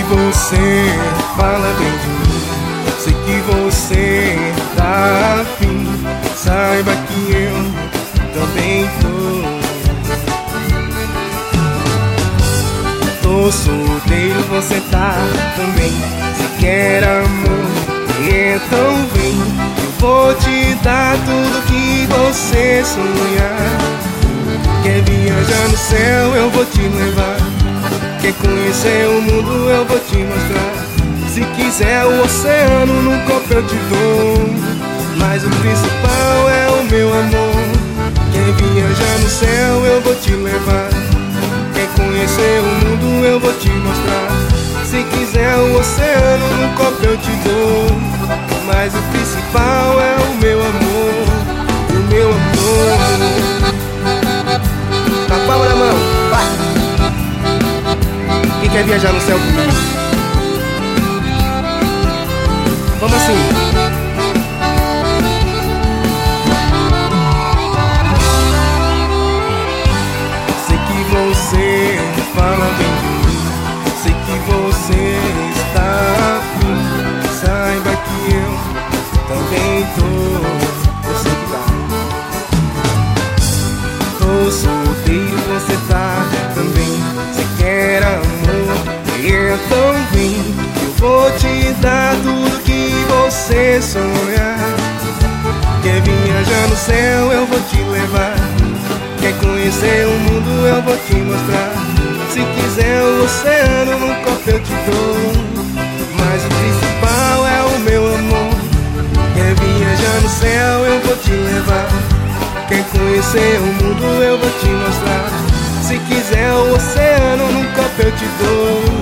você fala bem de mim, sei que você tá afim. Saiba que eu também tô solteiro, você tá também. Se quer amor, então vem, eu vou te dar tudo que você sonhar. Quer viajar no céu, eu vou te levar. Quer conhecer o mundo, eu vou te mostrar. Se quiser o oceano, no copo eu te dou. Mas o principal é o meu amor. Quer viajar no céu, eu vou te levar. Quer conhecer o mundo, eu vou te mostrar. Se quiser o oceano, no copo eu te dou. Mas o principal é o meu amor. O meu amor. Tá a palma na mão, vai! Quem quer viajar no céu comigo? Vamos assim. Sei que você fala bem de mim, sei que você está afim. Saiba que eu também tô. Eu sei que tá. Tô solteiro, você tá também. Se quer amor, então vem, eu vou te dar tudo que você sonhar. Quer viajar no céu, eu vou te levar. Quer conhecer o mundo, eu vou te mostrar. Se quiser o oceano, no copo eu te dou. Mas o principal é o meu amor. Quer viajar no céu, eu vou te levar. Quer conhecer o mundo, eu vou te mostrar. Se quiser o oceano, no copo eu te dou.